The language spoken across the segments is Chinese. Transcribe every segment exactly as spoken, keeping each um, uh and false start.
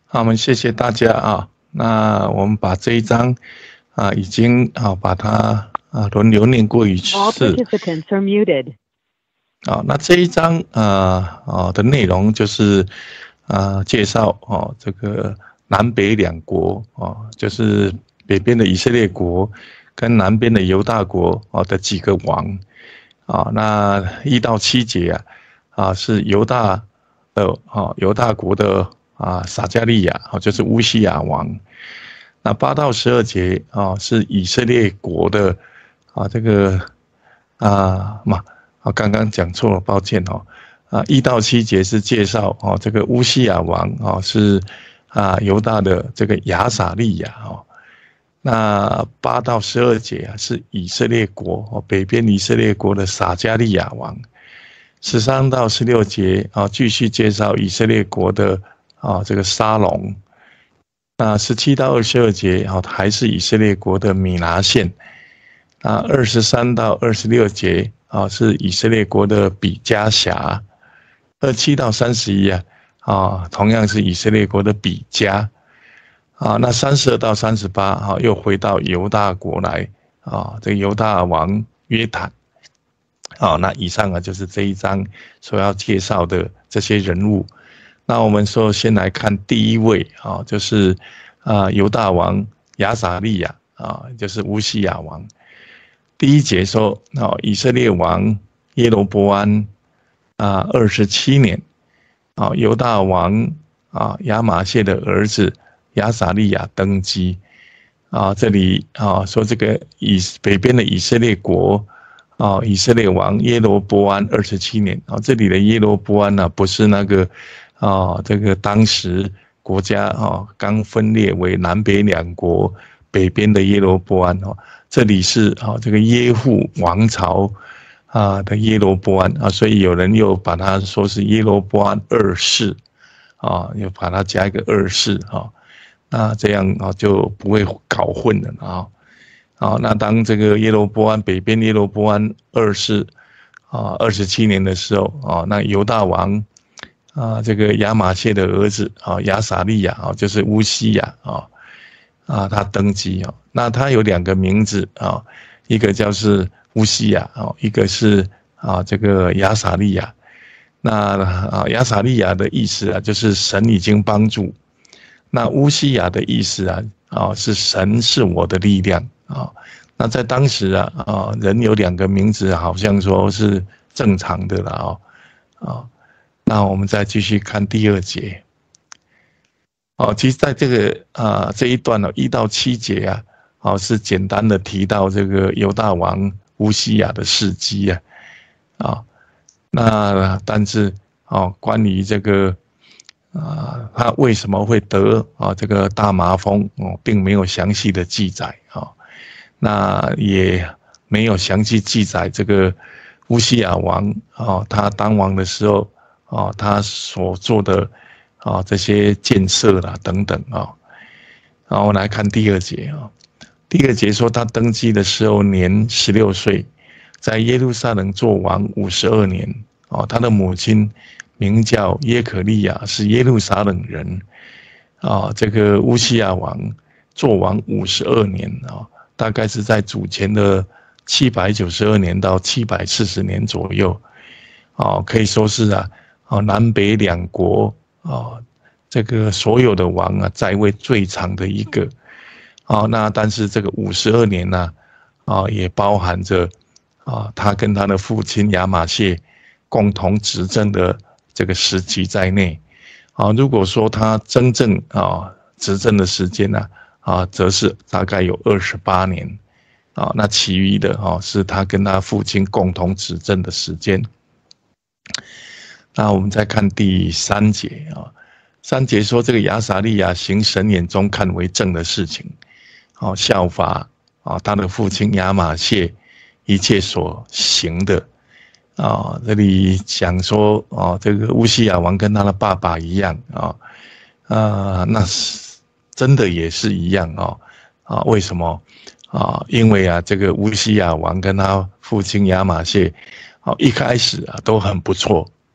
好，我们谢谢大家啊。那我们把这一章啊，已经啊把它啊轮流念过一次。 All participants are muted. 啊，那这一章啊啊的内容就是啊介绍哦这个南北两国哦，就是北边的以色列国跟南边的犹大国哦的几个王啊。那一到七节啊啊是犹大的啊犹大国的啊撒迦利亚啊，就是乌西雅王。那八到十二节啊是以色列国的啊这个啊嘛。啊，刚刚讲错了，抱歉哦。啊，一到七节是介绍哦，这个乌西雅王哦是啊犹大的这个亚撒利亚哦。那八到十二节啊是以色列国哦，北边以色列国的撒迦利亚王。十三到十六节啊继续介绍以色列国的啊这个沙龙。那十七到二十二节啊还是以色列国的米拿现。那二十三到二十六节啊，是以色列国的比加辖。二七到三十一啊，啊，同样是以色列国的比加。啊，那三十二到三十八啊，又回到犹大国来啊，这个犹大王约坦。啊，那以上啊就是这一章所要介绍的这些人物。那我们说先来看第一位啊，就是啊犹大王亚撒利亚啊，就是乌西雅王。第一节说，哦，以色列王耶罗波安啊，二十七年，啊，犹大王啊亚玛谢的儿子亚撒利亚登基，啊，这里啊说这个以北边的以色列国，啊，以色列王耶罗波安二十七年，啊，这里的耶罗波安呢、啊，不是那个啊这个当时国家啊刚分裂为南北两国。北边的耶罗波安哦，这里是啊这个耶户王朝啊的耶罗波安啊，所以有人又把它说是耶罗波安二世啊，又把它加一个二世啊，那这样啊就不会搞混了啊。好，那当这个耶罗波安北边耶罗波安二世啊二十七年的时候啊，那犹大王啊这个亚玛谢的儿子啊亚撒利亚啊，就是乌西雅啊。啊，他登基哦，那他有两个名字啊，一个叫是乌西雅哦，一个是啊这个亚撒利亚。那啊亚撒利亚的意思啊，就是神已经帮助。那乌西雅的意思啊，啊是神是我的力量啊。那在当时啊啊人有两个名字，好像说是正常的了啊啊。那我们再继续看第二节。哦，其实在这个啊、呃、这一段呢，一到七节啊，哦是简单的提到这个犹大王乌西雅的事迹啊，啊、哦，那但是哦关于这个啊、呃、他为什么会得啊、哦、这个大麻风哦，并没有详细的记载啊、哦，那也没有详细记载这个乌西雅王啊、哦、他当王的时候啊、哦、他所做的。啊，这些建设啦等等啊，然后我来看第二节啊。第二节说他登基的时候年十六岁，在耶路撒冷做王五十二年。哦，他的母亲名叫耶可利亚，是耶路撒冷人。啊，这个乌西雅王做王五十二年啊，大概是在主前的七百九十二年到七百四十年左右。啊，可以说是啊，啊南北两国。啊，这个所有的王啊，在位最长的一个，啊，那但是这个五十二年呢、啊，啊，也包含着啊，他跟他的父亲亚玛谢共同执政的这个时期在内，啊，如果说他真正啊执政的时间呢、啊，啊，则是大概有二十八年，啊，那其余的啊是他跟他父亲共同执政的时间。那我们再看第三节啊，三节说这个亚撒利亚行神眼中看为正的事情，哦，效法啊他的父亲亚玛谢一切所行的啊。这里讲说啊，这个乌西雅王跟他的爸爸一样啊，啊，那是真的也是一样啊啊？为什么啊？因为啊，这个乌西雅王跟他父亲亚玛谢，啊一开始啊都很不错。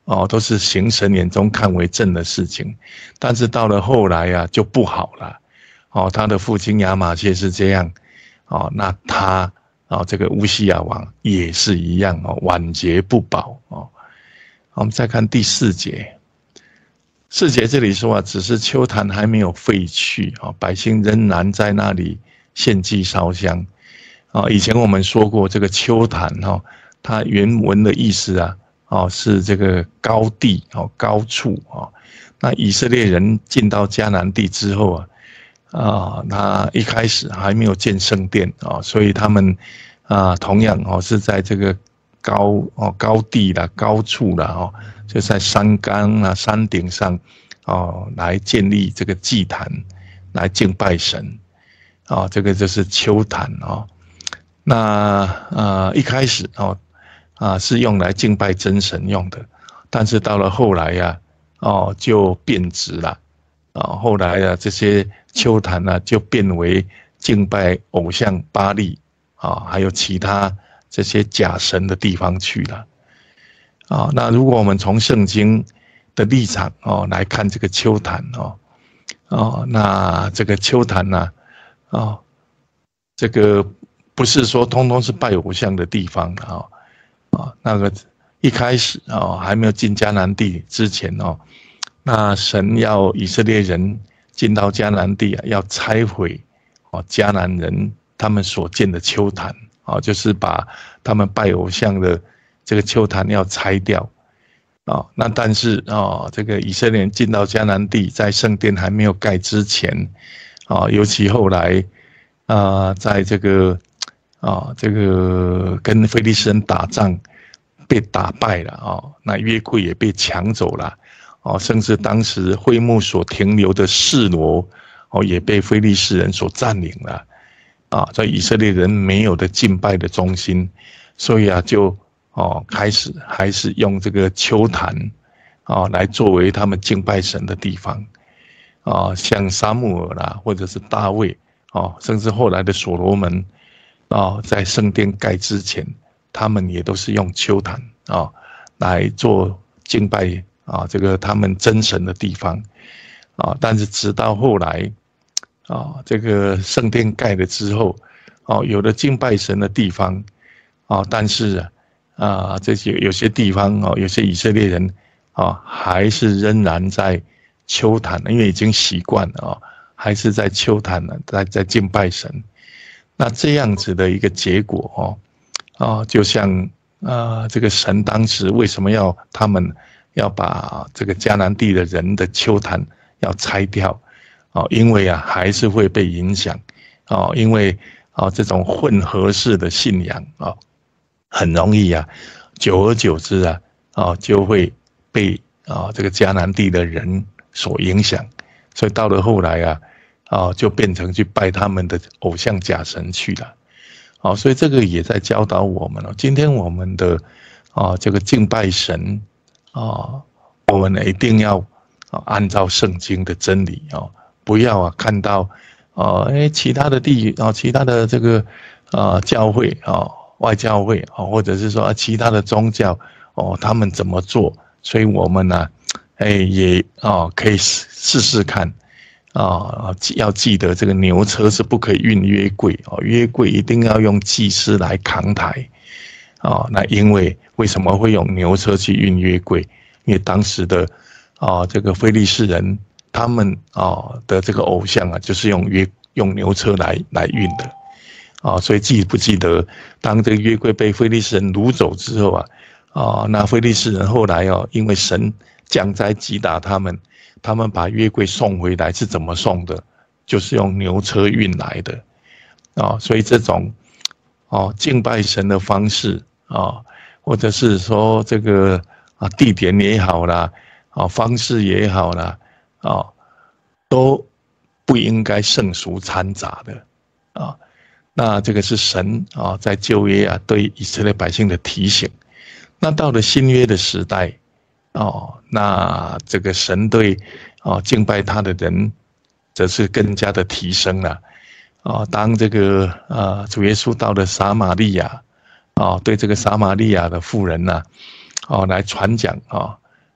哦，都是行神眼中看为正的事情，但是到了后来啊，就不好了。哦，他的父亲亚玛谢是这样，哦，那他哦，这个乌西亚王也是一样哦，晚节不保哦。我们再看第四节，四节这里说啊，只是丘坛还没有废去啊，百姓仍然在那里献祭烧香啊。以前我们说过，这个丘坛哈，它原文的意思啊。哦，是这个高地哦，高处哦。那以色列人进到迦南地之后啊，啊，那一开始还没有建圣殿啊，所以他们啊，同样哦是在这个高哦高地啦、高处啦哦，就在山冈啊、山顶上哦，来建立这个祭坛，来敬拜神啊，这个就是丘坛哦。那啊一开始哦。啊，是用来敬拜真神用的，但是到了后来呀、啊，哦，就变质了，啊，后来啊，这些丘坛呢、啊，就变为敬拜偶像巴力啊，还有其他这些假神的地方去了，啊，那如果我们从圣经的立场哦来看这个丘坛哦，哦，那这个丘坛呢、啊，哦，这个不是说通通是拜偶像的地方啊。哦啊，那个一开始啊，还没有进迦南地之前哦，那神要以色列人进到迦南地啊，要拆毁哦迦南人他们所建的丘坛啊，就是把他们拜偶像的这个丘坛要拆掉啊。那但是啊，这个以色列人进到迦南地，在圣殿还没有盖之前啊，尤其后来啊，在这个。啊，这个跟非利士人打仗被打败了啊，那约柜也被抢走了哦，甚至当时会幕所停留的示罗哦，也被非利士人所占领了啊，在以色列人没有的敬拜的中心，所以啊，就哦开始还是用这个丘坛啊来作为他们敬拜神的地方啊，像撒母耳啦，或者是大卫哦，甚至后来的所罗门。啊，在圣殿盖之前，他们也都是用丘坛啊来做敬拜啊，这个他们真神的地方啊。但是直到后来啊，这个圣殿盖了之后，哦，有了敬拜神的地方啊，但是啊，这些有些地方哦，有些以色列人啊，还是仍然在丘坛，因为已经习惯了啊，还是在丘坛呢，在在敬拜神。那这样子的一个结果哦，啊，就像啊，这个神当时为什么要他们要把这个迦南地的人的丘坛要拆掉啊？因为啊，还是会被影响啊，因为啊，这种混合式的信仰啊，很容易啊，久而久之啊，啊，就会被啊这个迦南地的人所影响，所以到了后来啊。啊，就变成去拜他们的偶像假神去了，啊，所以这个也在教导我们了。今天我们的啊这个敬拜神啊，我们一定要啊按照圣经的真理啊，不要啊看到啊哎其他的地啊其他的这个啊教会啊外教会啊，或者是说其他的宗教哦他们怎么做，所以我们呢哎也啊可以试试看。啊，要记得这个牛车是不可以运约柜哦，约柜一定要用祭司来扛抬啊。那因为为什么会用牛车去运约柜？因为当时的啊这个非利士人他们啊的这个偶像啊，就是用约用牛车来来运的啊。所以记不记得，当这个约柜被非利士人掳走之后啊，啊那非利士人后来哦，因为神降灾击打他们。他们把约柜送回来是怎么送的？就是用牛车运来的啊，所以这种哦敬拜神的方式啊，或者是说这个啊地点也好啦，啊方式也好啦，啊都不应该圣俗掺杂的啊。那这个是神啊在旧约啊对以色列百姓的提醒。那到了新约的时代。哦，那这个神对哦敬拜他的人，则是更加的提升了。哦，当这个呃主耶稣到了撒玛利亚，哦，对这个撒玛利亚的妇人呐、啊，哦来传讲啊，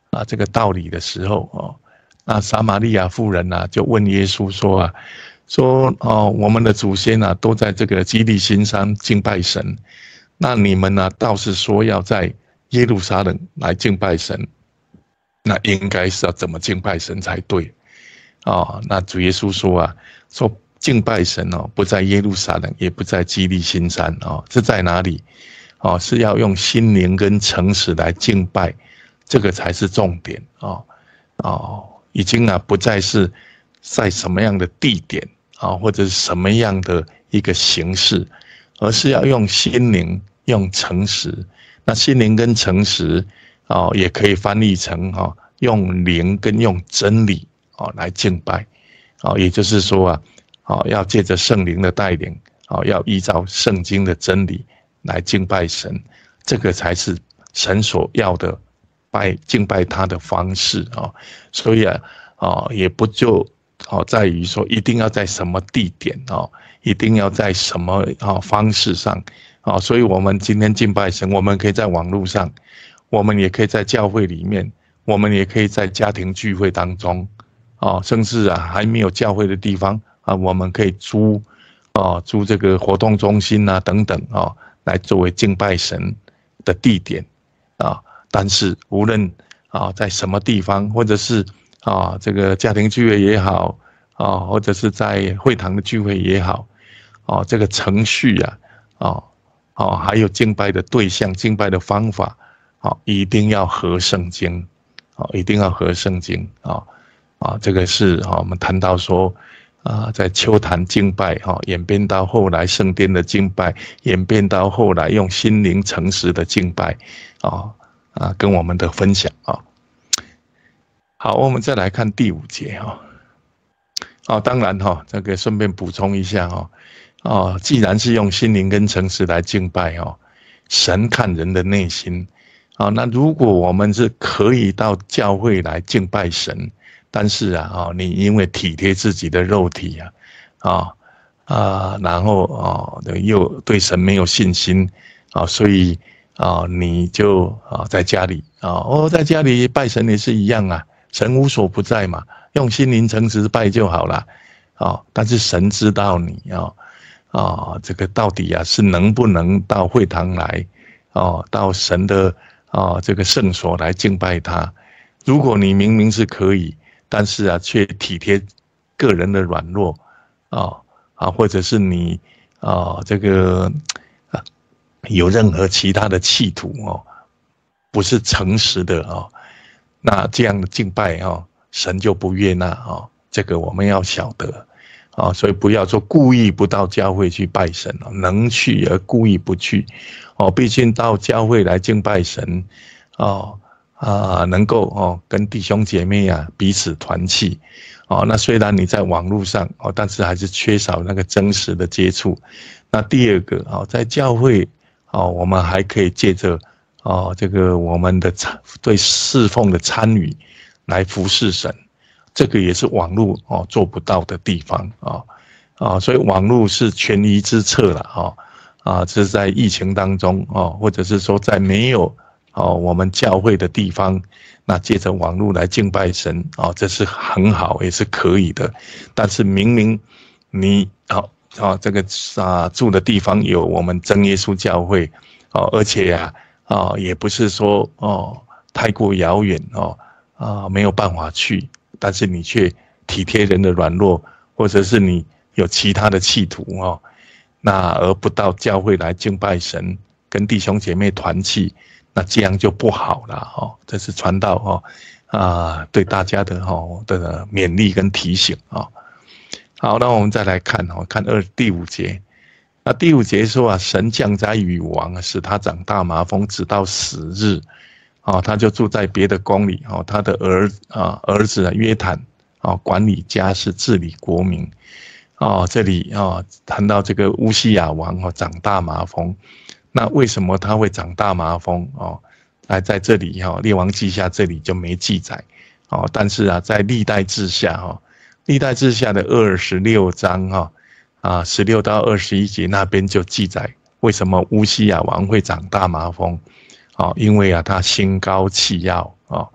啊这个道理的时候哦，那撒玛利亚妇人啊就问耶稣说啊，说哦我们的祖先啊都在这个基利心山敬拜神，那你们呢、啊、倒是说要在耶路撒冷来敬拜神，那应该是要怎么敬拜神才对？哦，那主耶稣说啊，说敬拜神哦，不在耶路撒冷，也不在基利心山哦，是在哪里？哦，是要用心灵跟诚实来敬拜，这个才是重点哦。哦，已经啊不再是在什么样的地点啊、哦，或者是什么样的一个形式，而是要用心灵、用诚实。那心灵跟诚实哦，也可以翻译成哈、哦，用灵跟用真理哦来敬拜。哦，也就是说啊，哦要借着圣灵的带领，哦要依照圣经的真理来敬拜神，这个才是神所要的拜敬拜他的方式啊。所以啊，哦也不就哦在于说一定要在什么地点哦，一定要在什么啊方式上啊。所以我们今天敬拜神，我们可以在网络上，我们也可以在教会里面，我们也可以在家庭聚会当中。哦，甚至啊还没有教会的地方啊，我们可以租哦租这个活动中心啊等等啊，来作为敬拜神的地点啊。但是无论啊在什么地方，或者是啊这个家庭聚会也好啊，或者是在会堂的聚会也好，啊这个程序啊啊啊还有敬拜的对象、敬拜的方法啊，一定要合圣经啊，一定要合圣经啊。啊，这个是啊，我们谈到说啊，在秋坛敬拜哈，演变到后来圣殿的敬拜，演变到后来用心灵诚实的敬拜啊啊，跟我们的分享啊。好，我们再来看第五节哈。哦，当然哈，这个顺便补充一下哈。哦，既然是用心灵跟诚实来敬拜哦，神看人的内心啊。那如果我们是可以到教会来敬拜神，但是啊，哦，你因为体贴自己的肉体啊，啊啊，然后哦，又对神没有信心啊，所以啊，你就啊在家里啊，哦，在家里拜神也是一样啊，神无所不在嘛，用心灵诚实拜就好了啊。但是神知道你啊啊，这个到底啊是能不能到会堂来哦，到神的啊这个圣所来敬拜他？如果你明明是可以。但是啊，却体贴个人的软弱啊啊，或者是你啊这个啊有任何其他的企图哦，不是诚实的哦，那这样的敬拜哦，神就不悦纳哦。这个我们要晓得啊，所以不要说故意不到教会去拜神哦，能去而故意不去哦。毕竟到教会来敬拜神哦。啊，能够哦跟弟兄姐妹啊彼此团契哦。那虽然你在网络上哦，但是还是缺少那个真实的接触。那第二个哦，在教会哦，我们还可以借着哦这个我们的对侍奉的参与来服侍神，这个也是网络哦做不到的地方啊啊，所以网络是权宜之策了哈啊，这是在疫情当中哦，或者是说在没有。哦，我们教会的地方，那借着网络来敬拜神，哦，这是很好，也是可以的。但是明明你哦哦这个啊住的地方有我们真耶稣教会，哦，而且呀啊也不是说哦太过遥远哦啊没有办法去，但是你却体贴人的软弱，或者是你有其他的企图哦，那而不到教会来敬拜神，跟弟兄姐妹团契。那这样就不好了哈，这是传道哈啊对大家的哈的勉励跟提醒啊。好，那我们再来看哈，看二第五节。那第五节说啊，神降灾于王，使他长大麻风，直到死日。啊，他就住在别的宫里哦，他的儿啊儿子约坦啊管理家事，治理国民。啊，这里啊谈到这个乌西雅王哦长大麻风。那为什么他会长大麻风哦？来在这里哈，《列王记下》这里就没记载哦。但是啊，在历代志下哈，历代志下的二十六章哈啊，十六到二十一节那边就记载为什么乌西雅王会长大麻风哦，因为啊他心高气傲哦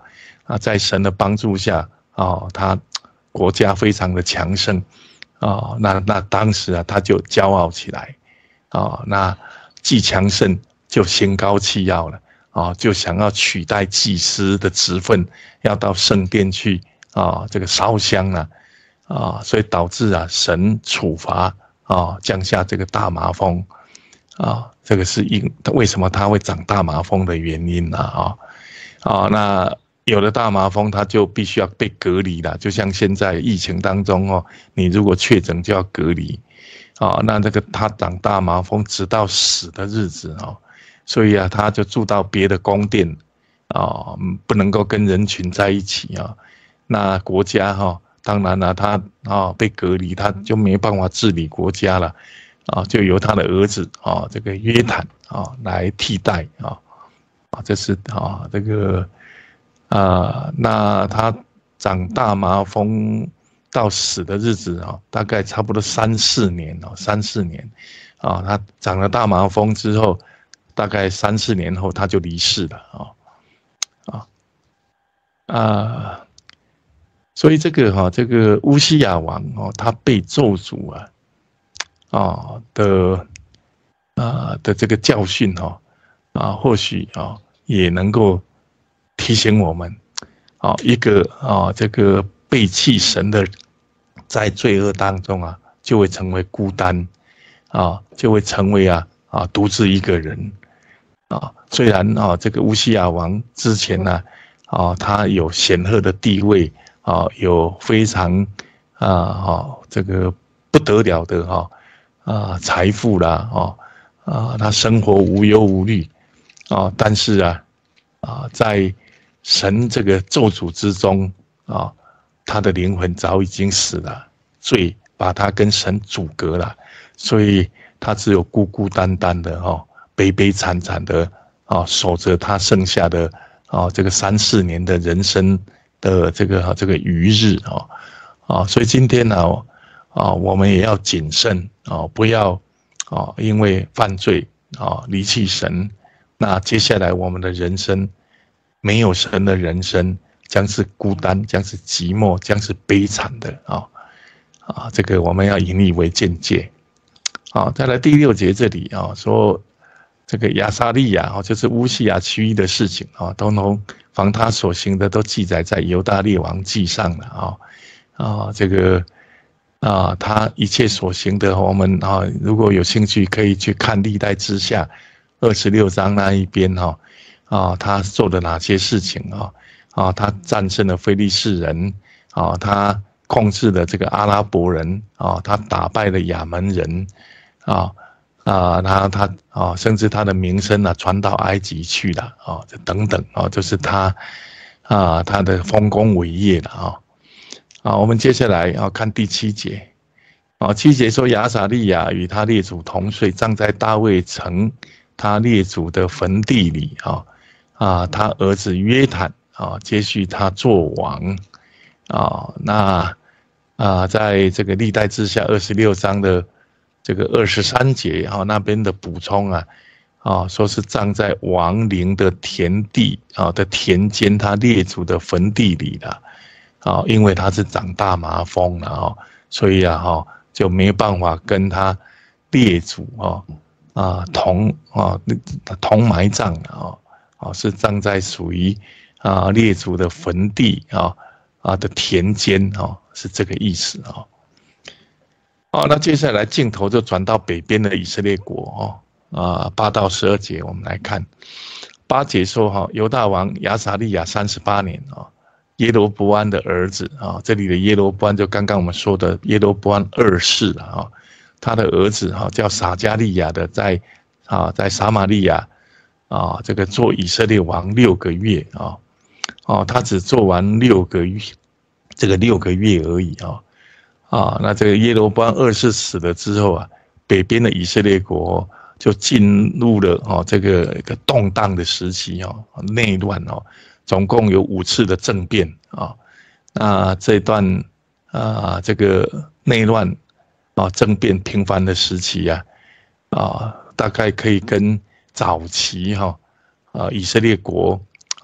啊，在神的帮助下啊，他国家非常的强盛啊，那那当时啊，他就骄傲起来啊，那既强盛就心高气傲了啊，就想要取代祭司的职分，要到圣殿去啊，这个烧香啊啊，所以导致啊，神处罚啊，降下这个大麻风啊，这个是因为什么他会长大麻风的原因啊啊啊，那。有了大麻风，他就必须要被隔离了。就像现在疫情当中哦，你如果确诊就要隔离，啊，那这个他长大麻风直到死的日子哦，所以啊，他就住到别的宫殿啊，不能够跟人群在一起啊。那国家哈，当然了，他啊被隔离，他就没办法治理国家了啊，就由他的儿子啊这个约坦啊来替代啊啊，这是啊这个。啊、呃，那他长大麻风到死的日子啊、哦，大概差不多三四年哦，三四年，啊、哦，他长了大麻风之后，大概三四年后他就离世了啊，啊、哦，啊，所以这个哈、哦，这个乌西雅王哦，他被咒诅啊，啊、哦、的啊、呃、的这个教训哈、哦，啊，或许啊、哦、也能够。提醒我们，啊，一个啊，这个背弃神的，在罪恶当中啊，就会成为孤单，啊，就会成为啊啊独自一个人，啊，虽然啊这个乌西雅王之前呢，啊他有显赫的地位，啊有非常啊啊这个不得了的哈啊财富啦，啊啊他生活无忧无虑，啊，但是啊啊在神这个咒诅之中啊，他的灵魂早已经死了，罪把他跟神阻隔了，所以他只有孤孤单单的哈，悲悲惨惨的啊，守着他剩下的啊这个三四年的人生的这个这个余日啊啊，所以今天呢啊，我们也要谨慎啊，不要啊因为犯罪啊离弃神，那接下来我们的人生。没有神的人生将是孤单，将是寂寞，将是悲惨的啊！啊，这个我们要引以为鉴戒。好，再来第六节这里啊，说这个亚撒利雅啊，就是乌西雅其余的事情啊，通通凡他所行的都记载在犹大列王记上了啊啊，这个啊，他一切所行的，我们啊，如果有兴趣可以去看历代之下二十六章那一边哈。啊，他做了哪些事情啊？啊，他战胜了非利士人，啊，他控制了这个阿拉伯人，啊，他打败了亚门人，啊啊，他他啊，甚至他的名声啊传到埃及去了，啊，这等等啊，就是他啊他的丰功伟业了啊。啊，我们接下来要看第七节，啊，七节说亚撒利雅与他列祖同睡，葬在大卫城他列祖的坟地里啊。啊，他儿子约坦啊，接续他做王啊。那啊，在这个历代志下二十六章的这个二十三节啊，那边的补充啊，啊，说是葬在王陵的田地啊的田间，他列祖的坟地里的啊，因为他是长大麻风了啊，所以啊哈就没办法跟他列祖啊啊同啊同埋葬啊。啊，是葬在属于啊列祖的坟地啊啊的田间啊，是这个意思啊。好，那接下来镜头就转到北边的以色列国哦啊，八到十二节，我们来看八节说哈，犹大王亚撒利雅三十八年啊，耶罗伯安的儿子啊，这里的耶罗伯安就刚刚我们说的耶罗伯安二世了啊，他的儿子哈叫撒迦利亚的在啊在撒玛利亚。啊，这个做以色列王六个月啊，哦，他只做完六个月，这个六个月而已啊，啊，那这个耶罗波安二世死了之后啊，北边的以色列国就进入了哦这个一个动荡的时期哦，内乱哦，总共有五次的政变啊，那这段啊这个内乱啊政变频繁的时期啊，啊，大概可以跟早期哈啊以色列国啊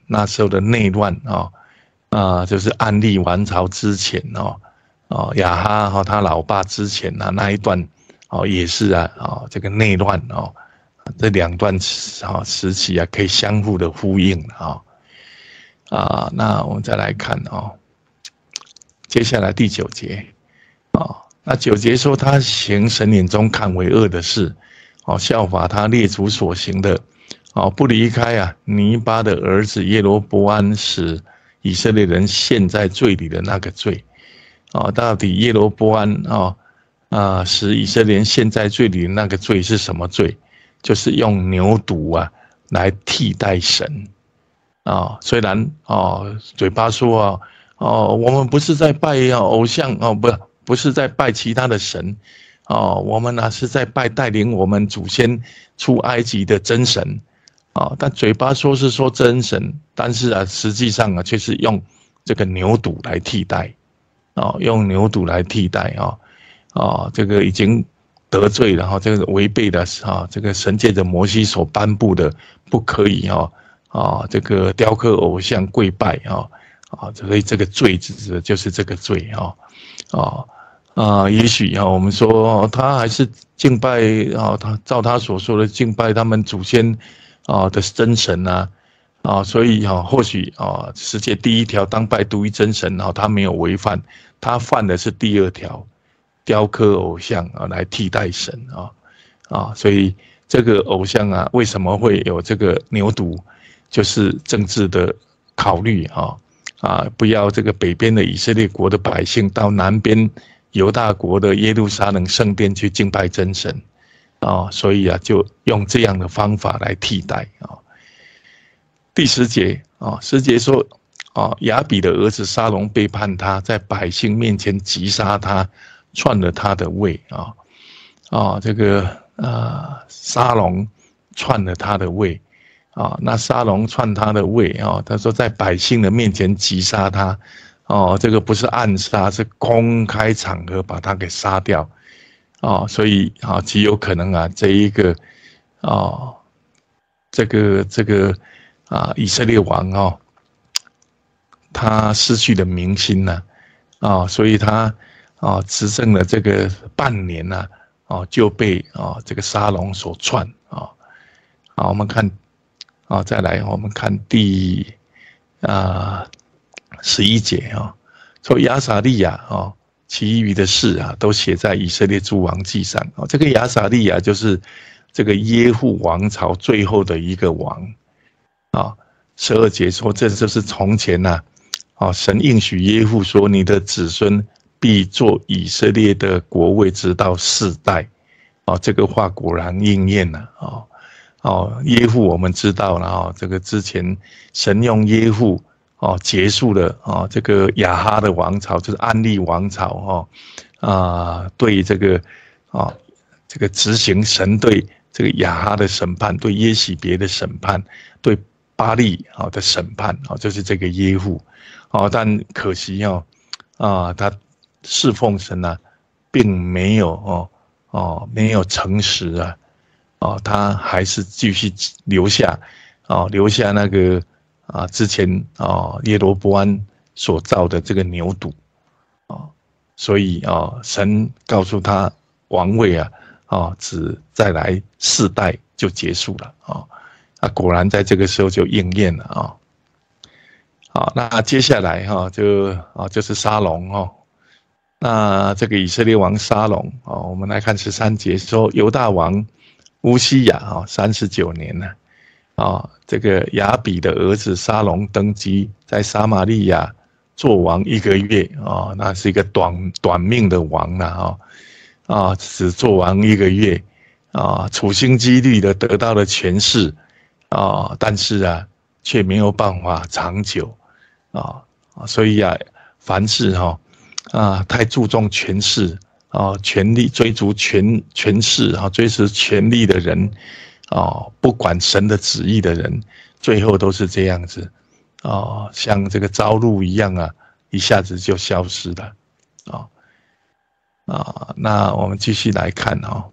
那时候的内乱啊啊，就是安利王朝之前哦哦亚哈哈他老爸之前啊那一段哦也是啊哦这个内乱哦这两段啊时期啊可以相互的呼应啊啊那我们再来看哦，接下来第九节啊那九节说他行神眼中看为恶的事哦效法他列祖所行的。哦，不离开啊，尼巴的儿子耶罗波安使以色列人陷在罪里的那个罪。哦，到底耶罗波安哦啊，使以色列人陷在罪里的那个罪是什么罪？就是用牛犊啊来替代神。啊，虽然哦嘴巴说啊哦，我们不是在拜偶像哦，不不是在拜其他的神。哦，我们呢是在拜带领我们祖先出埃及的真神。啊，但嘴巴说是说真神，但是啊，实际上啊，却是用这个牛犊来替代，啊，用牛犊来替代啊，啊，这个已经得罪了哈，这个违背了啊，这个神借着摩西所颁布的，不可以啊，啊，这个雕刻偶像跪拜啊，啊，所以这个罪指的就是这个罪啊，啊啊，也许啊，我们说他还是敬拜啊，他照他所说的敬拜他们祖先。啊的真神啊，啊，所以哈、啊，或许啊，世界第一条当拜独一真神，啊，他没有违犯，他犯的是第二条，雕刻偶像啊来替代神啊，啊，所以这个偶像啊，为什么会有这个牛犊，就是政治的考虑啊，啊，不要这个北边的以色列国的百姓到南边犹大国的耶路撒冷圣殿去敬拜真神。哦，所以啊，就用这样的方法来替代啊、哦。第十节啊、哦，十节说啊，亚比的儿子沙龙背叛他，在百姓面前击杀他，篡了他的位啊啊、哦哦，这个啊沙龙篡了他的位啊、哦，那沙龙篡他的位啊、哦，他说在百姓的面前击杀他哦，这个不是暗杀，是公开场合把他给杀掉。哦，所以啊，极有可能啊，这一个哦，这个这个啊，以色列王哦，他失去了民心呐，啊，所以他啊执政了这个半年呐，哦，就被啊这个沙龙所篡啊。好，我们看啊，再来我们看第啊十一节啊，说亚撒利亚啊。其余的事啊，都写在以色列诸王记上。哦，这个亚撒利亚就是这个耶户王朝最后的一个王啊。十二节说，这就是从前呐、啊，啊，神应许耶户说，你的子孙必做以色列的国位，直到世代。啊，这个话果然应验了啊。哦，耶户我们知道了啊，这个之前神用耶户。哦，结束了哦，这个亚哈的王朝就是安利王朝哈啊，对这个啊这个执行神对这个亚哈的审判，对耶洗别的审判，对巴利啊的审判啊，就是这个耶户哦，但可惜哦啊，他侍奉神啊，并没有哦哦没有诚实啊哦，他还是继续留下哦留下那个。啊，之前啊，耶罗波安所造的这个牛犊，啊，所以啊，神告诉他王位啊，啊，只再来四代就结束了啊，啊，果然在这个时候就应验了啊。好，那接下来哈，就啊，就是沙龙哦，那这个以色列王沙龙啊，我们来看十三节说，犹大王乌西雅啊，三十九年呢。啊，这个亚比的儿子沙龙登基，在撒玛利亚做王一个月啊，那是一个短短命的王了啊，啊，只做王一个月啊，处心积虑的得到了权势啊，但是啊，却没有办法长久啊，所以啊，凡事哈啊，太注重权势啊，权力追逐权权势啊，追求权力的人。哦，不管神的旨意的人，最后都是这样子，哦，像这个朝露一样啊，一下子就消失了，啊、哦、啊，那我们继续来看哦，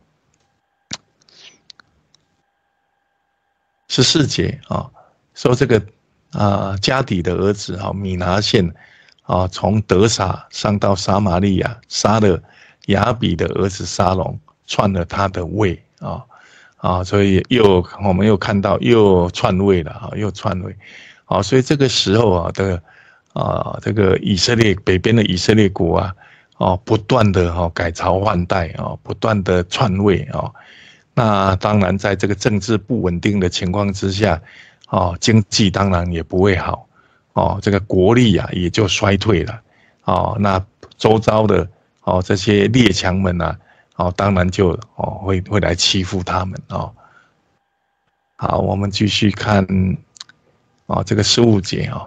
十四节啊，说这个啊加底的儿子哈米拿现啊从德撒上到撒玛利亚，杀了亚比的儿子沙龙，篡了他的位啊啊，所以又我们又看到又篡位了啊，又篡位啊，所以这个时候啊的啊这个以色列北边的以色列国啊。哦，不断的哈改朝换代啊，不断的篡位啊，那当然在这个政治不稳定的情况之下，哦，经济当然也不会好，哦，这个国力啊也就衰退了，哦，那周遭的哦这些列强们啊，哦，当然就哦会会来欺负他们哦。好，我们继续看哦这个十五节哦，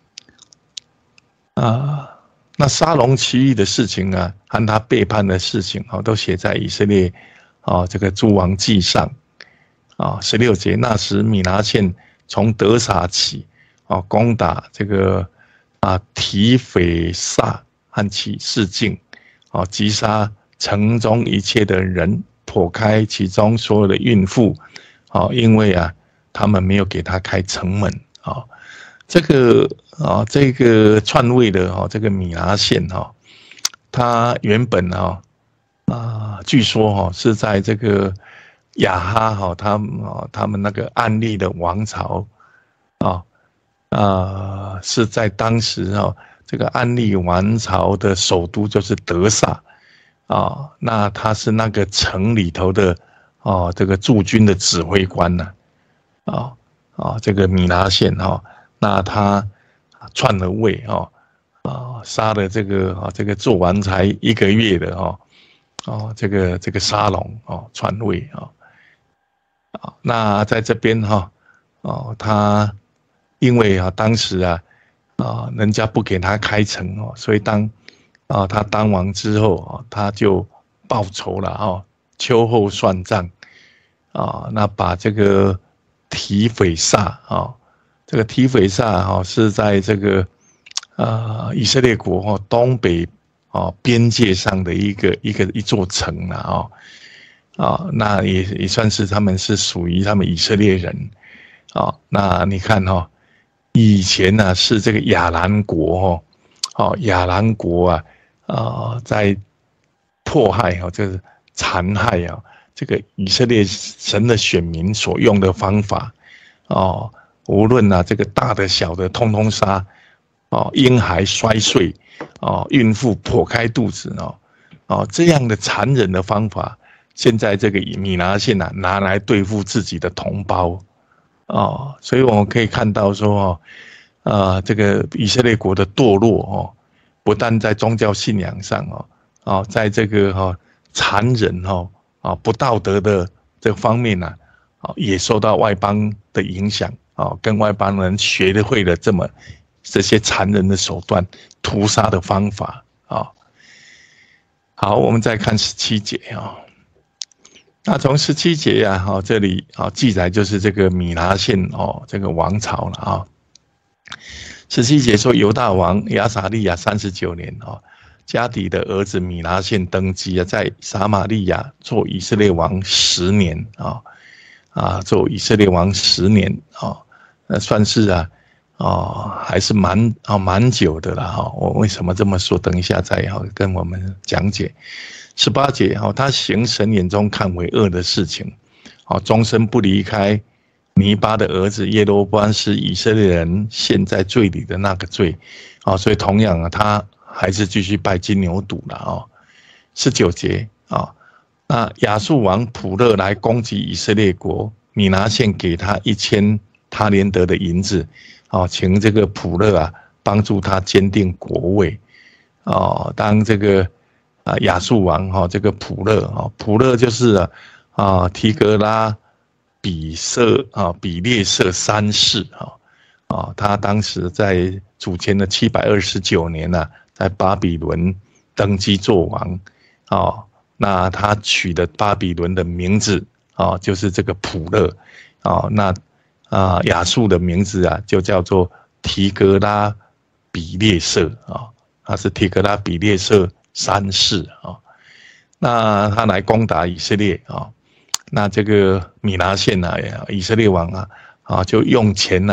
啊。那沙龙其余的事情啊，和他背叛的事情啊，都写在以色列啊这个诸王记上啊。十六节，那时米拿现从德撒起啊，攻打这个啊提斐萨和其示境啊，击杀城中一切的人，剖开其中所有的孕妇啊，因为啊他们没有给他开城门啊。这个啊，这个篡位的哈，这个米拿现哈，他原本哈啊，据说哈是在这个亚哈哈他啊他们那个暗利的王朝啊啊是在当时哈这个暗利王朝的首都就是德萨啊，那他是那个城里头的哦这个驻军的指挥官呐啊啊这个米拿现哈。那他篡了位哦，啊，杀了这个啊，这个做完才一个月的哦，哦，这个这个沙龙哦，篡位啊，啊，那在这边哈，哦，他因为啊，当时啊，啊，人家不给他开城哦，所以当啊他当王之后啊，他就报仇了哦，秋后算账啊，那把这个提斐萨啊。这个提斐萨哈是在这个呃以色列国哈东北哦边界上的一个一个一座城了哦啊，那也也算是他们是属于他们以色列人啊。那你看哈，以前呢是这个亚兰国哈，哦亚兰国啊啊在迫害哈，就是残害啊这个以色列神的选民所用的方法哦。无论啊，这个大的小的，通通杀哦，婴孩摔碎哦，孕妇剖开肚子哦，哦这样的残忍的方法，现在这个米拿现啊拿来对付自己的同胞哦，所以我们可以看到说哦，啊这个以色列国的堕落哦，不但在宗教信仰上哦，哦在这个哈残忍哦啊不道德的这个方面呢，哦也受到外邦的影响。哦，跟外邦人学会了这么这些残忍的手段、屠杀的方法啊、哦。好，我们再看十七节啊、哦。那从十七节呀，哈，这里啊记载就是这个米拿现哦，这个王朝了啊。十七节说，犹大王亚撒利亚三十九年哦，加底的儿子米拿现登基啊，在撒玛利亚做以色列王十年啊。哦啊，做以色列王十年啊，那算是啊，哦，还是蛮啊蛮久的了哈。我为什么这么说？等一下再哈跟我们讲解。十八节哈，他行神眼中看为恶的事情，啊，终身不离开尼巴的儿子耶罗波安是以色列人陷在罪里的那个罪，啊，所以同样啊，他还是继续拜金牛犊了啊。十九节啊。那亚述王普勒来攻击以色列国，米拿现给他一千他连得的银子，哦，请这个普勒啊帮助他坚定国位，哦，当这个啊亚述王哈、哦，这个普勒啊、哦，普勒就是啊啊提格拉比色啊比列色三世啊啊，他当时在主前的七百二十九年呢、啊，在巴比伦登基做王啊。哦那他取的巴比伦的名字啊，就是这个普勒啊。那啊亚述的名字啊，就叫做提格拉比列色啊，他是提格拉比列色三世啊。那他来攻打以色列啊，那这个米拿现啊，以色列王啊啊，就用钱啊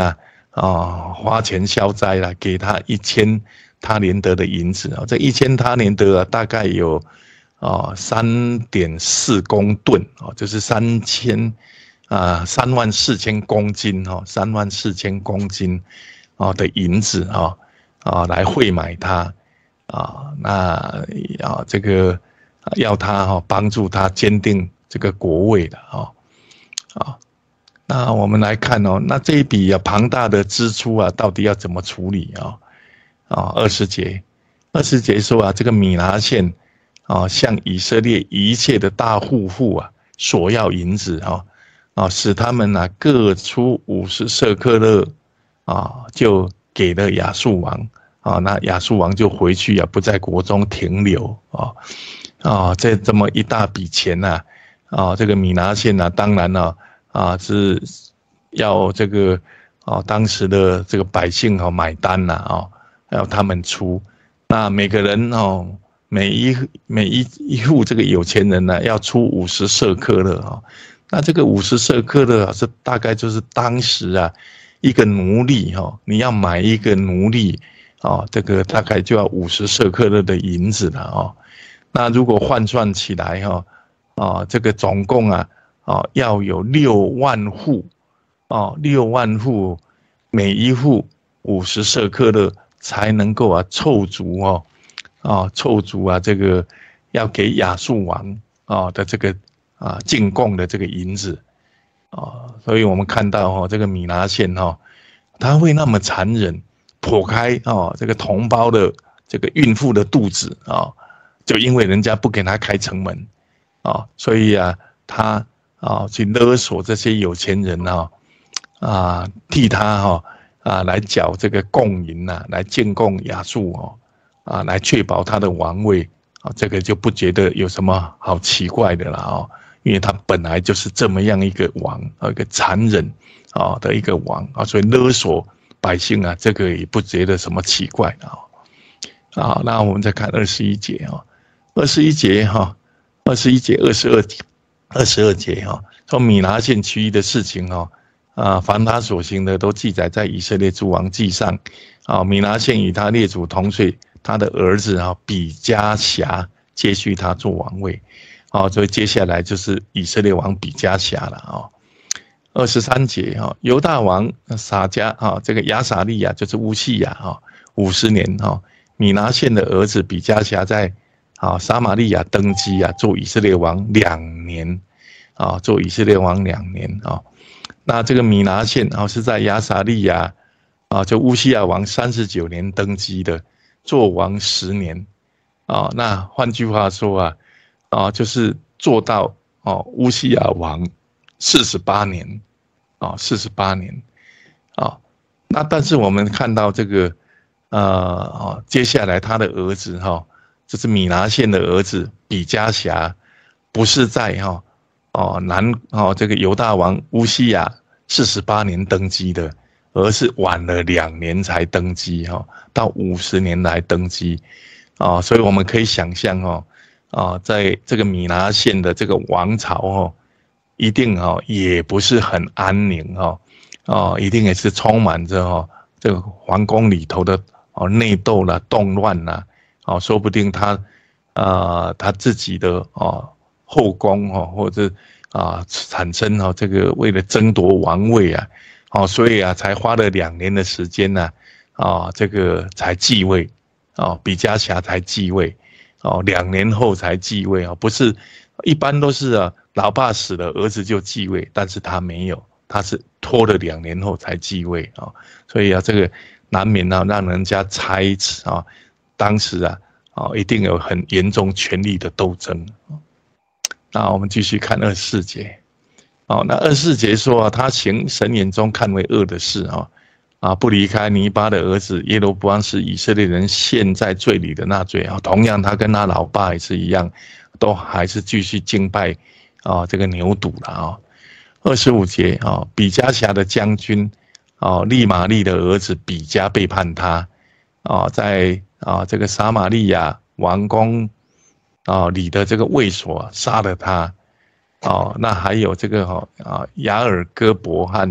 啊花钱消灾了，给他一千他连德的银子啊，这一千他连德啊，大概有啊三点四公吨啊，就是三千啊三万四千公斤哈，三万四千公斤啊的银子啊啊来汇买他啊，那啊这个要他哈帮助他坚定这个国位的啊啊。那我们来看哦，那这一笔啊庞大的支出啊，到底要怎么处理啊？啊，二十节，二十节说啊，这个米拿现啊，向以色列一切的大户户啊索要银子啊，啊，使他们啊各出五十舍客勒啊，就给了亚述王啊，那亚述王就回去啊，不在国中停留啊啊，这这么一大笔钱呐啊，这个米拿现呐，当然呢。啊，是要这个啊，当时的这个百姓哈买单呐啊，要他们出。那每个人哦，每一每一一户这个有钱人呢，要出五十舍客勒啊。那这个五十舍客勒啊，是大概就是当时啊一个奴隶哈，你要买一个奴隶啊，这个大概就要五十舍客勒的银子了啊。那如果换算起来哈啊，这个总共啊。哦，要有六万户，哦，六万户，每一户五十舍客勒才能够啊凑足哦，啊凑足啊这个要给亚述王啊的这个啊进贡的这个银子啊，所以我们看到哈这个米拿现哈，他会那么残忍，剖开哦这个同胞的这个孕妇的肚子啊，就因为人家不给他开城门啊，所以啊他。啊，去勒索这些有钱人啊，啊，替他哈啊来缴这个贡银呐，来进贡亚述哦，啊，来确保他的王位啊，这个就不觉得有什么好奇怪的了哦，因为他本来就是这么样一个王，一个残忍啊的一个王啊，所以勒索百姓啊，这个也不觉得什么奇怪的啊。啊，那我们再看二十一节啊，二十一节哈，二十一节二十二节。二十二节哈，说米拿现区域的事情哈，啊，凡他所行的都记载在以色列诸王记上，啊，米拿现与他列祖同岁，他的儿子啊比加辖接续他做王位，啊，所以接下来就是以色列王比加辖了啊。二十三节哈，犹大王撒迦啊，这个亚撒利亚就是乌西亚哈，五十年哈，米拿现的儿子比加辖在。啊，撒玛利亚登基啊，做以色列王两年，啊，做以色列王两年啊。那这个米拿现啊是在亚撒利亚啊，就乌西亚王三十九年登基的，做王十年啊。那换句话说啊，啊就是做到哦乌西亚王四十八年啊，四十八年啊。那但是我们看到这个呃啊，接下来他的儿子哈。就是米拿现的儿子比加辖，不是在哈哦南哦这个犹大王乌西亚四十八年登基的，而是晚了两年才登基哈，到五十年来登基啊，所以我们可以想象哦啊，在这个米拿现的这个王朝哦，一定哦也不是很安宁哈啊，一定也是充满着哦这个皇宫里头的哦内斗啦、动乱啦。哦，说不定他，啊，他自己的哦后宫哦，或者啊产生哦这个为了争夺王位啊，哦，所以啊才花了两年的时间呢，啊，这个才继位，哦，比加辖才继位，哦，两年后才继位啊，不是一般都是啊老爸死了儿子就继位，但是他没有，他是拖了两年后才继位啊，所以啊这个难免啊让人家猜测啊。当时啊，哦，一定有很严重权力的斗争。那我们继续看二十四节，哦，那二十四节说啊，他行神眼中看为恶的事啊，啊，不离开尼巴的儿子耶罗波安是以色列人陷在罪里的那罪啊，同样他跟他老爸也是一样，都还是继续敬拜啊这个牛犊了啊。二十五节啊，比加辖的将军啊，利玛利的儿子比加背叛他啊，在。啊，这个撒玛利亚王宫啊里的这个卫所杀了他，哦，那还有这个哈啊雅尔戈伯和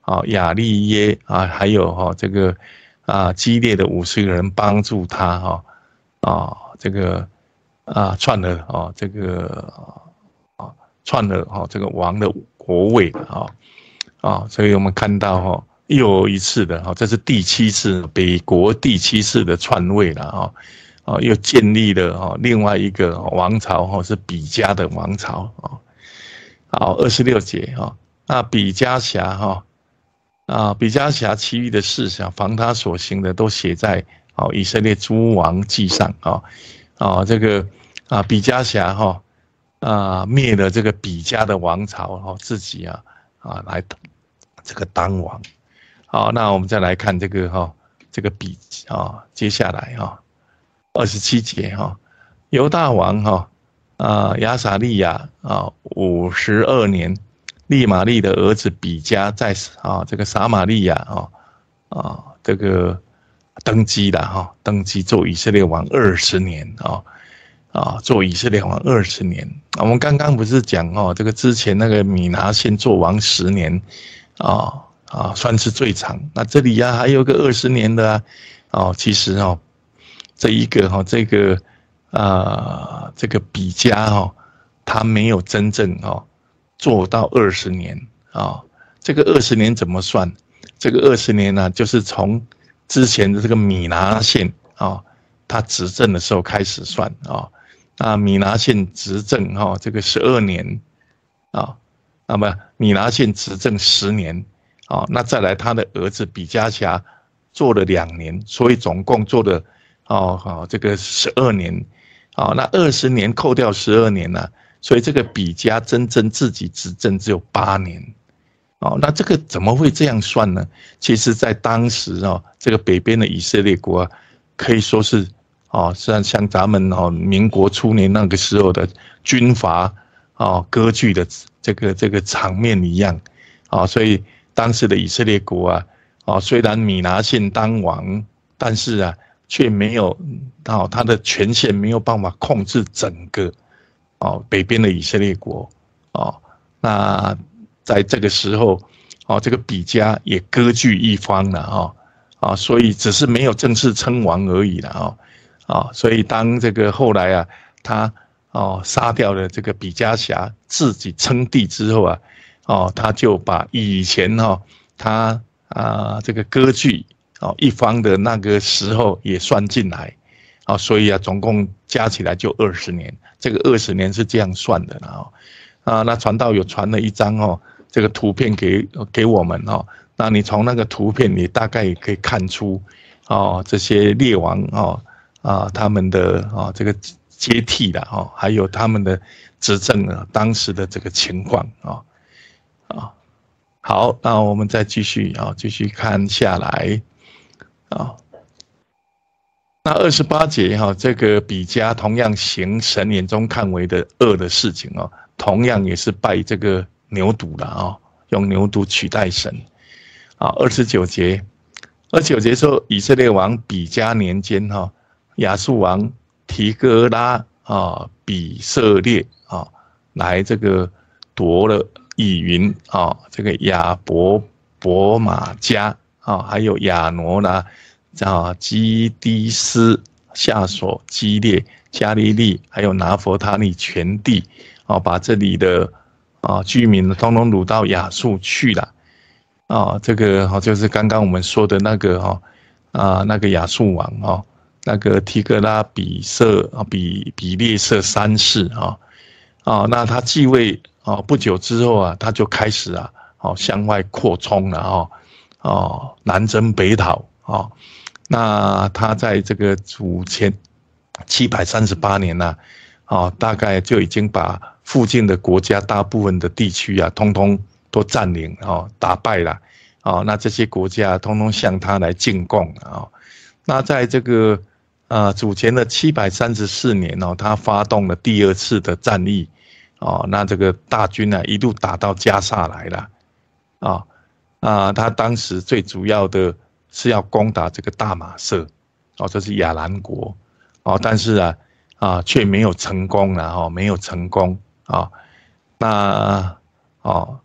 啊亚利耶啊，还有哈这个啊激烈的五十个人帮助他哈啊这个啊篡了啊这个啊篡了哈这个王的国位啊啊，所以我们看到哈又一次的哈，这是第七次北国第七次的篡位了哈。哦，又建立了哦另外一个王朝哦，是比加的王朝哦。好，二十六节哈，那比加辖哈啊，比加辖其余的事项，防他所行的，都写在哦以色列诸王记上啊啊，这个啊比加辖哈啊灭了这个比加的王朝哦，自己啊啊来这个当王。好，那我们再来看这个哈这个比啊，接下来哈。二十七节哈，犹大王哈啊亚撒利亚啊五十二年，利玛利的儿子比加在啊这个撒玛利亚啊啊这个登基了哈，登基做以色列王二十年啊啊做以色列王二十年。我们刚刚不是讲哦，这个之前那个米拿现做王十年啊啊算是最长，那这里呀、啊、还有个二十年的啊哦，其实哦。这一个哈，这个啊，这个比加哈，他没有真正哈做到二十年啊。这个二十年怎么算？这个二十年呢，就是从之前的这个米拿现啊，他执政的时候开始算啊。那米拿现执政哈，这个十二年啊，那么米拿现执政十年啊，那再来他的儿子比加辖做了两年，所以总共做了。哦，好，这个十二年，哦，那二十年扣掉十二年呢、啊，所以这个比加真正自己执政只有八年，哦，那这个怎么会这样算呢？其实，在当时哦，这个北边的以色列国、啊、可以说是哦，像像咱们哦民国初年那个时候的军阀哦割据的这个这个场面一样，哦，所以当时的以色列国啊，哦，虽然米拿现当王，但是啊。却没有哦，他的权限没有办法控制整个哦北边的以色列国哦。那在这个时候哦，这个比加也割据一方了哦啊，所以只是没有正式称王而已了哦啊。所以当这个后来啊，他哦杀掉了这个比加辖，自己称帝之后啊，哦他就把以前哈、哦、他啊这个割据。哦，一方的那个时候也算进来，啊，所以啊，总共加起来就二十年。这个二十年是这样算的了啊。那传道有传了一张哦，这个图片给给我们哦。那你从那个图片，你大概也可以看出哦，这些列王哦啊他们的哦这个接替的哦，还有他们的执政啊当时的这个情况啊啊。好，那我们再继续啊，继续看下来。啊，那二十八节哈，这个比加同样行神眼中看为的恶的事情哦，同样也是拜这个牛犊了啊，用牛犊取代神啊。二十九节，二十九节说以色列王比加年间哈，亚述王提哥拉啊比色列啊来这个夺了以云啊，这个亚伯伯马加。啊，还有亚挪啦，啊，基低斯、夏所、基列、加利利，还有拿佛他利全地，啊，把这里的啊居民通通掳到亚述去了，啊，这个哈就是刚刚我们说的那个哈啊那个亚述王哈，那个提格拉比色啊比比列色三世啊啊，那他继位啊不久之后啊，他就开始啊，好向外扩充了哈。哦，南征北讨哦，那他在这个主前七百三十八年呢、啊，哦，大概就已经把附近的国家大部分的地区啊，通通都占领哦，打败了哦，那这些国家通通向他来进贡啊、哦。那在这个呃主前的七百三十四年哦，他发动了第二次的战役哦，那这个大军呢、啊、一路打到加萨来了啊。哦啊，他当时最主要的是要攻打这个大马色，哦，这是亚兰国，哦，但是啊，啊，却没有成功了，哦，没有成功啊。那哦，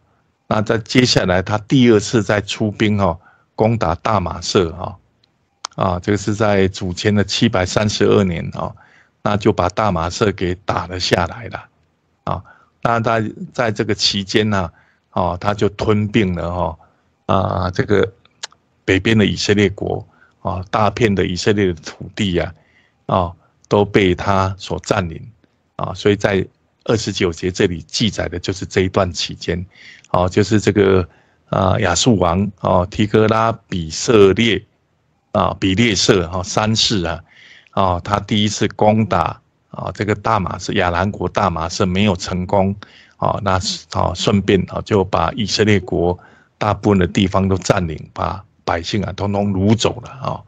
那在接下来他第二次再出兵哈、哦，攻打大马色哈，啊，这个是在主前的七百三十二年啊、哦，那就把大马色给打了下来了啊。那在在这个期间呢，哦，他就吞并了哈啊这个北边的以色列国啊，大片的以色列的土地呀啊，啊都被他所占领啊，所以在二十九节这里记载的就是这一段期间，哦，就是这个啊亚述王哦提格拉比色列啊比列色哈三世啊，啊他第一次攻打啊这个大马色亚兰国大马色没有成功啊，那啊顺便啊就把以色列国大部分的地方都占领，把百姓啊统统掳走了啊。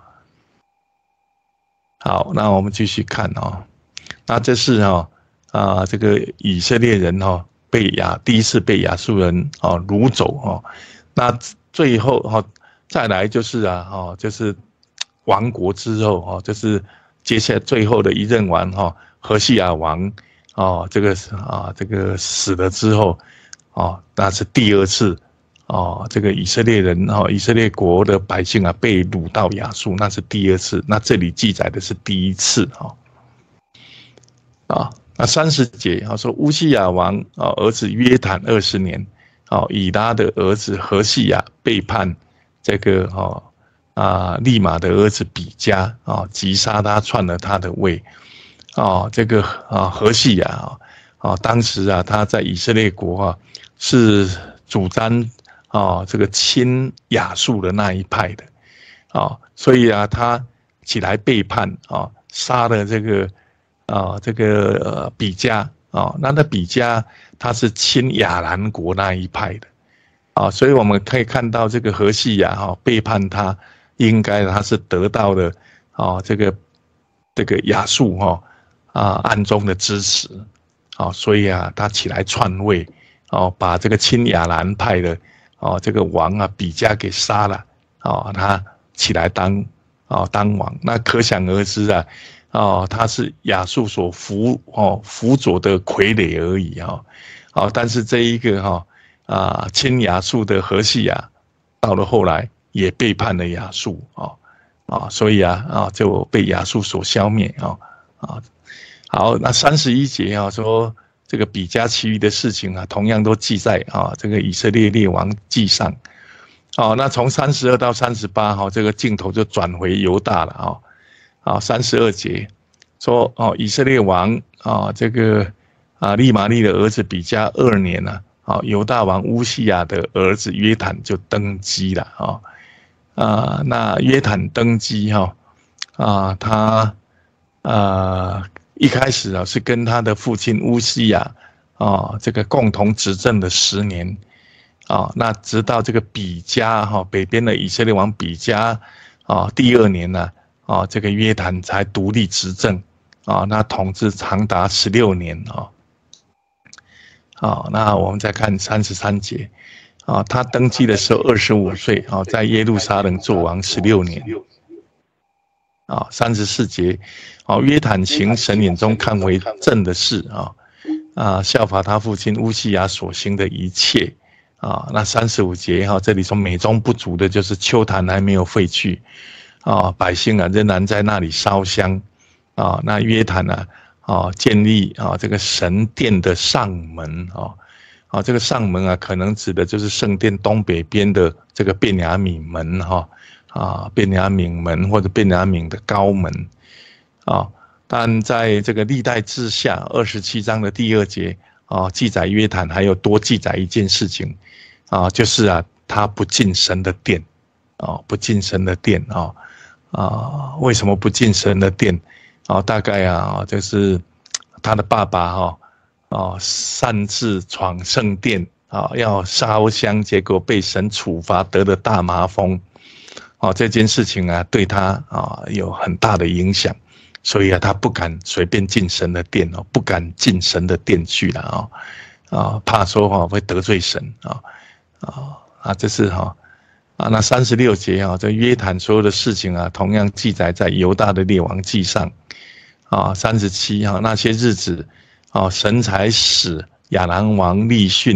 好，那我们继续看啊，那这是哈啊这个以色列人哈被亚第一次被亚述人啊掳走哈，那最后哈再来就是啊哈就是亡国之后哈，就是接下来最后的一任王哈何西亚王啊这个啊这个死了之后啊，那是第二次。哦，这个以色列人哈，以色列国的百姓啊，被掳到亚述，那是第二次。那这里记载的是第一次哈。啊，那三十节啊说乌西亚王啊儿子约坦二十年，啊以拉的儿子何西亚背叛这个哈啊利玛的儿子比加啊，击杀他，篡了他的位。啊，这个啊何西亚啊啊当时啊他在以色列国啊是主张。啊，这个亲亚述的那一派的，啊，所以啊，他起来背叛啊，杀了这个啊，这个呃比加啊，那那比加他是亲亚兰国那一派的，啊，所以我们可以看到这个何西亚哈背叛他，应该他是得到了啊这个这个亚述哈啊暗中的支持，啊，所以啊他起来篡位，哦，把这个亲亚兰派的。哦，这个王啊，比加给杀了，哦，他起来当哦当王，那可想而知啊，哦，他是亚述所辅哦辅佐的傀儡而已啊，哦，但是这一个哈啊亲亚述的何西亚，到了后来也背叛了亚述啊啊，所以啊啊就被亚述所消灭啊啊，好，那三十一节啊说。这个比加其余的事情啊，同样都记在啊这个以色列列王记上。哦，那从三十二到三十八哈，这个镜头就转回犹大了啊。啊，三十二节说哦，以色列王啊，这个啊利玛利的儿子比加二年呢，啊犹大王乌西亚的儿子约坦就登基了啊。啊，那约坦登基哈啊，他啊。一开始啊，是跟他的父亲乌西亚啊，这个共同执政的十年啊，那直到这个比加哈北边的以色列王比加啊第二年呢啊，这个约坦才独立执政啊，那统治长达十六年啊。好，那我们再看三十三节啊，他登基的时候二十五岁啊，在耶路撒冷做王十六年。啊，三十四节，啊，约坦行神眼中看为正的事啊，啊，效法他父亲乌西亚所行的一切啊。那三十五节哈，这里说美中不足的就是丘坛还没有废去啊，百姓啊仍然在那里烧香啊。那约坦呢啊，建立啊这个神殿的上门啊，啊，这个上门啊，可能指的就是圣殿东北边的这个便雅悯门哈。啊，便雅悯门或者便雅悯的高门，啊，但在这个历代志下二十七章的第二节啊，记载约坦还有多记载一件事情，啊，就是啊，他不进神的殿，啊，不进神的殿啊，啊，为什么不进神的殿？啊，大概啊，就是他的爸爸哈，啊，擅自闯圣殿啊，要烧香，结果被神处罚，得了大麻风。哦，这件事情啊，对他啊有很大的影响，所以啊，他不敢随便进神的殿哦，不敢进神的殿去了啊，啊，怕说哈会得罪神啊，啊啊，这是哈啊，那三十六节啊，这约坦所有的事情啊，同样记载在犹大的列王记上啊，三十七哈那些日子啊，神才使亚兰王利逊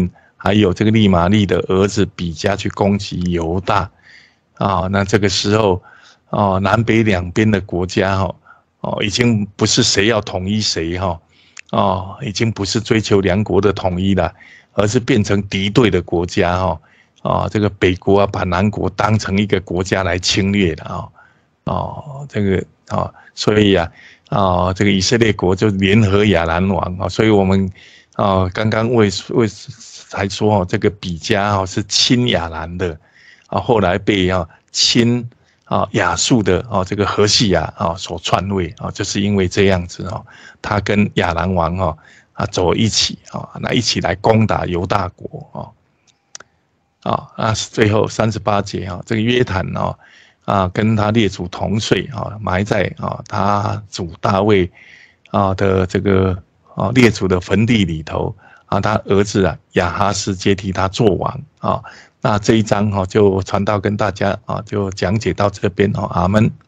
还有这个利玛利的儿子比加去攻击犹大，啊，那这个时候，哦，南北两边的国家哈，哦，已经不是谁要统一谁哈，哦，已经不是追求两国的统一了，而是变成敌对的国家哈，啊，这个北国啊把南国当成一个国家来侵略的啊，哦，这个啊，所以啊，啊，这个以色列国就联合亚兰王啊，所以我们啊刚刚为为才说哦，这个比加哦是亲亚兰的啊，后来被啊亲啊亚述的啊这个何西亚啊所篡位啊，就是因为这样子哦，他跟亚兰王哦啊走一起啊，那一起来攻打犹大国哦。啊，那最后三十八节啊，这个约坦哦，啊，跟他列祖同睡啊，埋在啊他主大卫啊的这个啊列祖的坟地里头啊，他儿子啊亚哈斯接替他做王啊。那这一章哈就传道跟大家啊就讲解到这边哦，阿们。